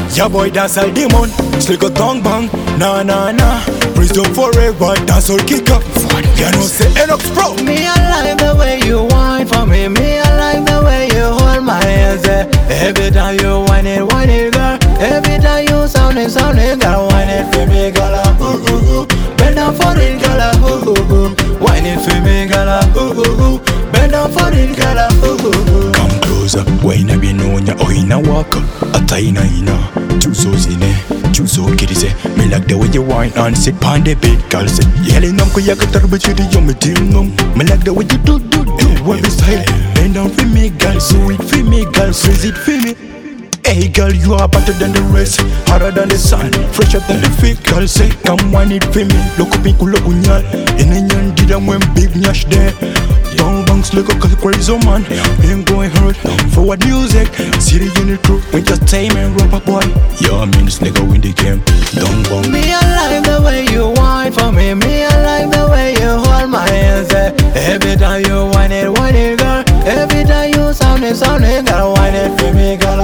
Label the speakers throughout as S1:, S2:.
S1: Yeah boy, that's a demon. Slick a tongue bang. Nah, nah, nah. Prison forever, that's all kick up. You know say enough pro.
S2: Me I like the way you whine for me. Me I like the way you hold my hands. Every time you whine it, girl. Every time you sound it, girl. Whine it for me, girl. Bend down for it, girl. Whine it for me, girl. Bend down for it, girl.
S1: Come closer, wine up, you know, oh, in a walk. A taina, choose zine, choose kitty. Me like the way you whine and sit on the bed, girl. Say, yelling, Uncle Yakatar, but you the yummy team. Me like the way you do. What is style? Bend down for me, girl. Sweet for me, girl. Freeze it for me. Hey girl, you are better than the rest, harder than the sun, fresher than the fake. Girl say, come whine it for me. Look up in kulo unyal, in a yan did when big nyash there. Don't bounce like a crazy man. Ain't going hurt. Forward music, see the unit crew. Entertainment, rapper boy. Yo, I mean this nigga win the game. Don't bounce.
S2: Me I like the way you whine for me. Me I like the way you hold my hands. Every time you whine it, girl. Every time you sound it, girl. Whine it for me, girl.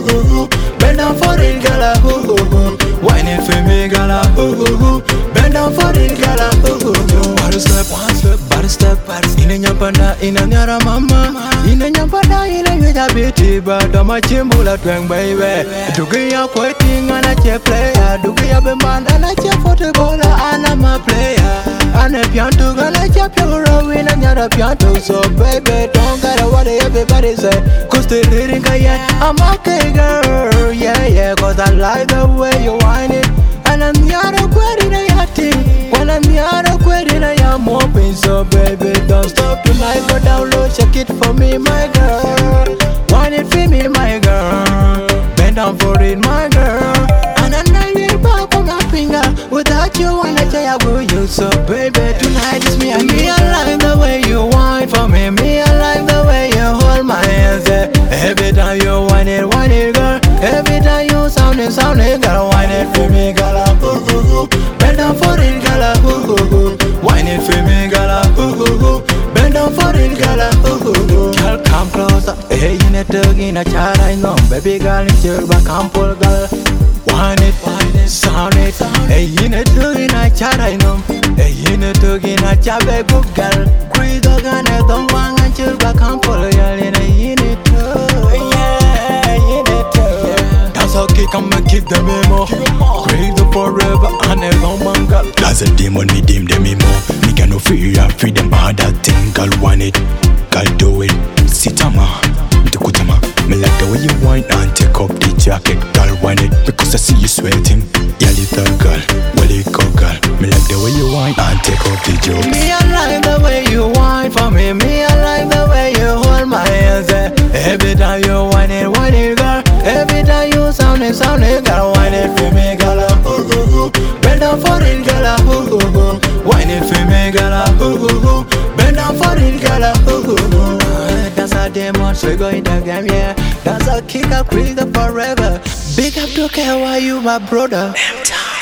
S2: Bend down for it, girl. Whine it for me, girl. Bend down for it, girl. Body step, Ina nyapanda, ina nyara mama. Ina nyapanda, ina nyara biti. But I'm a chimbula twang baby. Dugi ya quitting and a che player. Dugi ya bemand and a che footballer and I'm a player. And if you're too gonna chop your row in a nyara piano. So baby, don't gotta what everybody say. Cause the lyric I'm okay girl. Yeah, cause I like the way you whine it. And I'm nyara quitting a yachting. When I'm nyara quitting a yam open. So baby, don't stop tonight. Go download, check it for me, my girl. Whine it for me, my girl. Bend down for it, my girl. And I know you're back on my finger. Without you, I let you go you. So baby, tonight is me and me. I like the way you whine for me. Me, I like the way you hold my hands. Every time you whine it, girl. Every time you sound it, girl. Whine it for me, girl. Bend down for it, girl. Whine it for me, girl. Bend down for it, girl. Girl, come closer. Hey, you need to get a child I know. Baby girl, it's your back, come pull, girl. Whine it, sound it. Hey, you need to get a child I know. Hey, you need to get a child, baby girl. Breathe the gun, don't want to chill back, come pull, girl. You need to, yeah, you need to. That's how kick, I'ma kick the memo. Breathe the forever, and I don't want girl.
S1: That's a demon, me dim them more. Me can no fear, free them bad that thing. Girl want it, girl do it. Sitama, Dukutama. Me like the way you whine and take up the jacket. Girl want it, because I see you sweating. Yeah, little girl, well you go girl. Me like the way you whine and take up the jokes.
S2: Me I like the way you whine for me. Me I like the way you hold my hands. Every time you whine it, girl. Every time you sound it, girl. Whine it for me, girl. Bend down for it, girl. Whine it for me, girl. Bend down for it, girl. That's a demon, so we go in the game, yeah. That's a kick up, quick forever. Big up to care why you my brother.